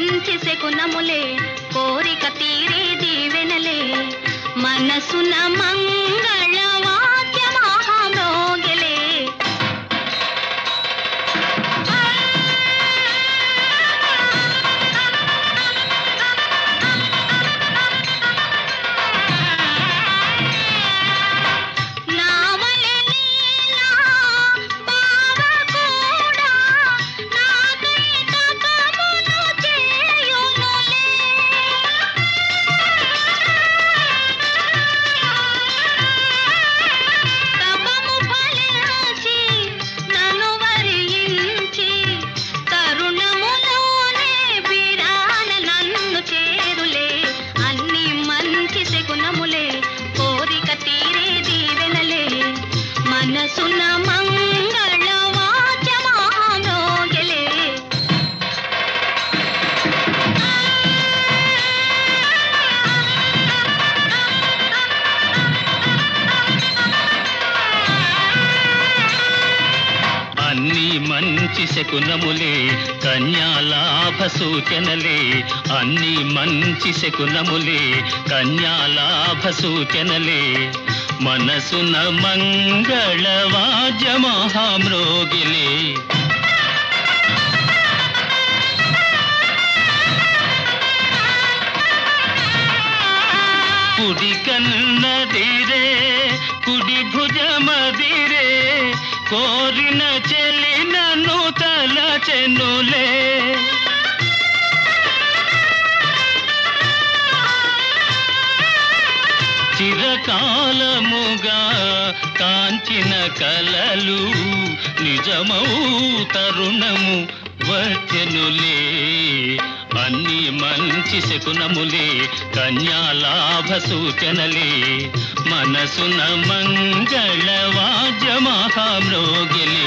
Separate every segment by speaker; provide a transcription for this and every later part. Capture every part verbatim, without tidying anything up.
Speaker 1: మంచి శకునములే కోరిక తీరే దీవెనలే మనసున మంగళ వాద్య మహామోగలే మనసున మంగళ వాద్య మహామోగలే
Speaker 2: అన్ని మంచి శకునములే కన్యాలాభ సూచనలే అన్ని మంచి శకునములే కన్యాలాభ సూచనలే మనసున మంగళ వాద్య మహామ్రోగిలే కుడి కన్నదిరే కుడి భుజమదిరే కోరిన చెలినను తలచెనులే చిరకాలముగా కాంచిన కలలు నిజమౌ తరుణము వచ్చెనులే అన్ని మంచి శకునములే కన్యాలాభ సూచనలే మనసున మంగళ వాద్య మహామ్రోగిలే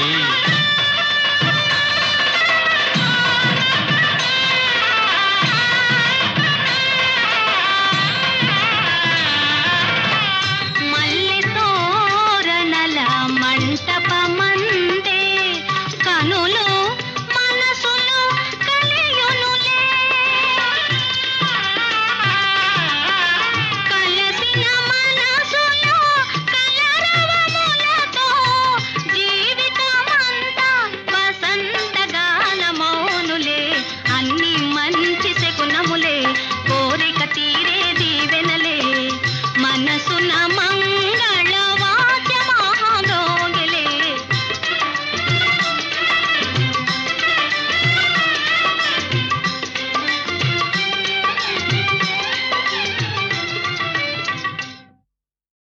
Speaker 1: మంటపమందే కనులు